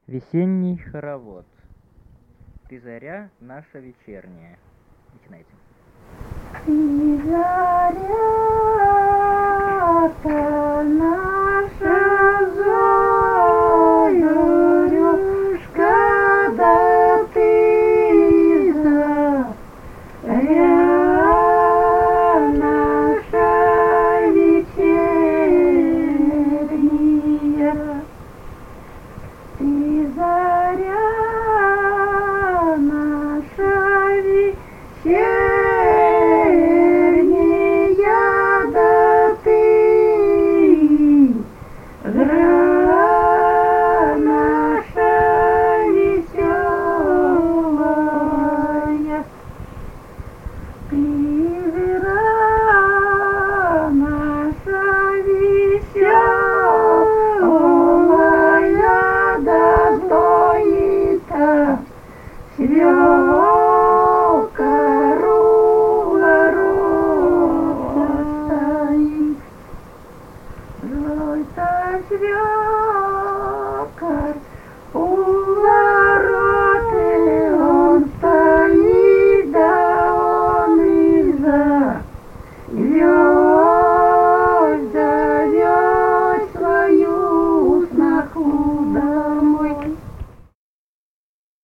Весенний хоровод. Ты заря наша вечерняя. Начинайте. Ты заря-то наша зорюшка, да ты заря наша вечерняя. Ты заря